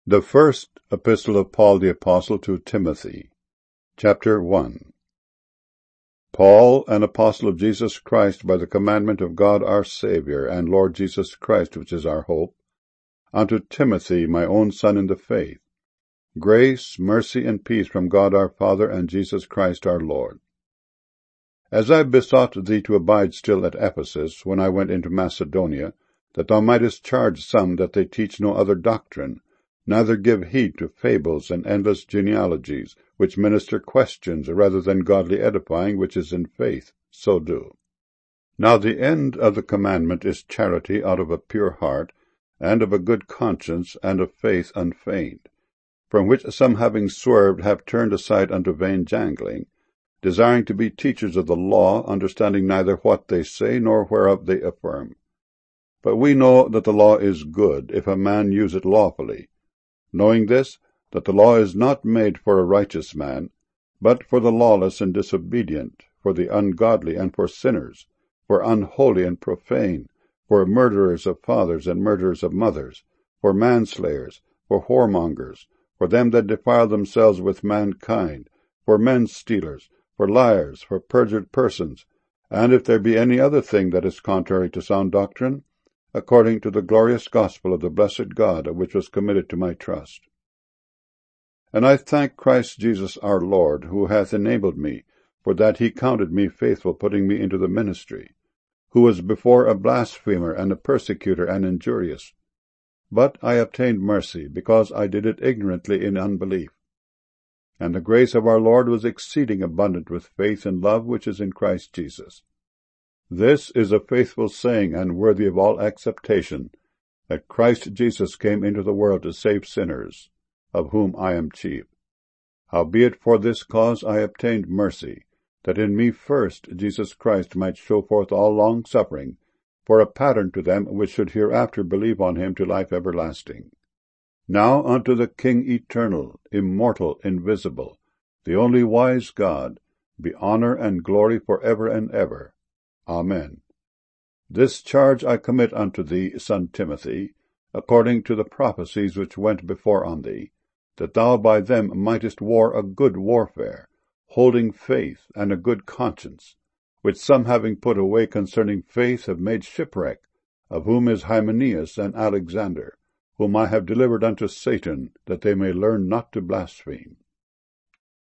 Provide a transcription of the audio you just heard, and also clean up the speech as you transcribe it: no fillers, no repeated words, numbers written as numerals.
The first epistle of Paul the Apostle to Timothy, chapter 1. Paul, an apostle of Jesus Christ, by the commandment of God our Saviour, and Lord Jesus Christ, which is our hope, unto Timothy, my own son in the faith, grace, mercy, and peace from God our Father and Jesus Christ our Lord. As I besought thee to abide still at Ephesus, when I went into Macedonia, that thou mightest charge some that they teach no other doctrine, neither give heed to fables and endless genealogies, which minister questions rather than godly edifying, which is in faith, so do. Now the end of the commandment is charity out of a pure heart, and of a good conscience, and of faith unfeigned, from which some having swerved have turned aside unto vain jangling, desiring to be teachers of the law, understanding neither what they say nor whereof they affirm. But we know that the law is good, if a man use it lawfully, knowing this, that the law is not made for a righteous man, but for the lawless and disobedient, for the ungodly and for sinners, for unholy and profane, for murderers of fathers and murderers of mothers, for manslayers, for whoremongers, for them that defile themselves with mankind, for men stealers, for liars, for perjured persons, and if there be any other thing that is contrary to sound doctrine, according to the glorious gospel of the blessed God, which was committed to my trust. And I thank Christ Jesus our Lord, who hath enabled me, for that he counted me faithful, putting me into the ministry, who was before a blasphemer and a persecutor and injurious. But I obtained mercy, because I did it ignorantly in unbelief. And the grace of our Lord was exceeding abundant with faith and love which is in Christ Jesus. This is a faithful saying and worthy of all acceptation, that Christ Jesus came into the world to save sinners, of whom I am chief. Howbeit for this cause I obtained mercy, that in me first Jesus Christ might show forth all long-suffering, for a pattern to them which should hereafter believe on him to life everlasting. Now unto the King eternal, immortal, invisible, the only wise God, be honor and glory for ever and ever. Amen. This charge I commit unto thee, son Timothy, according to the prophecies which went before on thee, that thou by them mightest war a good warfare, holding faith and a good conscience, which some having put away concerning faith have made shipwreck, of whom is Hymenaeus and Alexander, whom I have delivered unto Satan, that they may learn not to blaspheme.